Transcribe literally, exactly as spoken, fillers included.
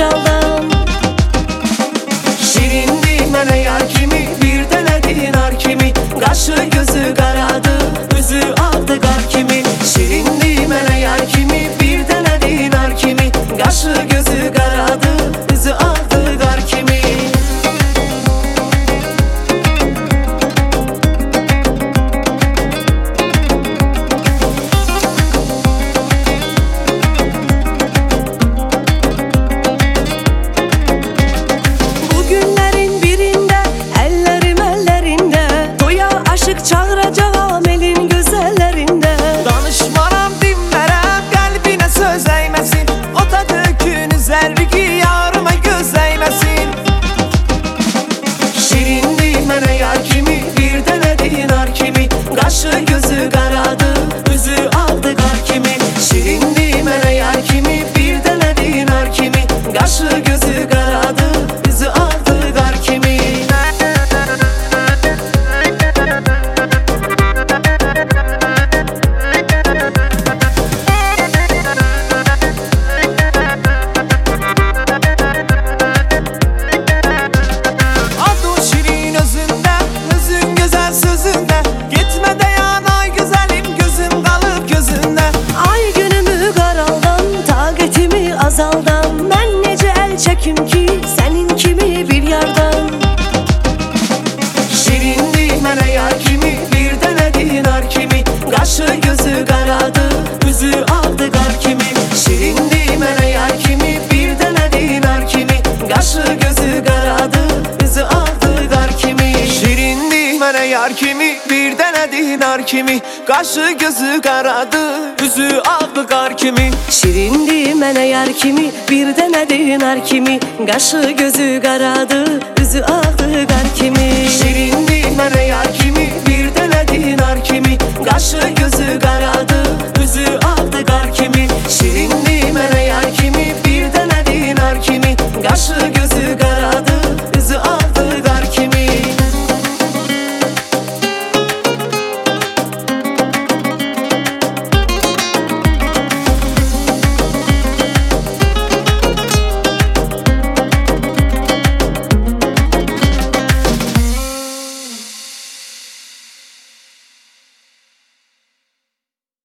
ecaldan. Şirindi mənə yar kimi, bir dənə dinar kimi, qaşı gözü qaradı, üzü ağdı qar kimi. Şirindi mənə yar kimi, bir dənə dinar kimi, qaşı gözü qaradı, üzü ağdı qar kimi. Çağıracağım elin gözəllərində. Danışmaram, dinmərəm, qəlbinə söz əyməsin. O da dökün zərriki yarıma göz əyməsin. Şirindi mənə yar kimi, bir dənə dinar kimi, qaşı gözü qaradı, üzü ağdı qar kimi. Şirindi mənə yar kimi, bir dənə dinar kimi, qaşı gözü qaradı, üzü ağdı qar kimi. Azaldan mən necə əl çəkim ki, sənin kimi bir yardan. Şirindi mənə yar kimi, bir dənə dinar kimi, qaşı gözü qaradı, üzü ağdı qar kimi. Şirindi mənə yar kimi, bir dənə dinar kimi, qaşı gözü qaradı, üzü ağdı qar kimi. Şirindi mənə yar kimi, bir dənə dinar kimi, qaşı gözü qaradı, üzü ağdı qar kimi. Şirindi mənə yar kimi, bir dənə dinar kimi, qaşı gözü qaradı, üzü ağdı qar kimi. Şirindi mənə yar kimi, bir dənə dinar kimi, qaşı gözü qaradı, üzü ağdı qar kimi. Şirindi mənə yar kimi.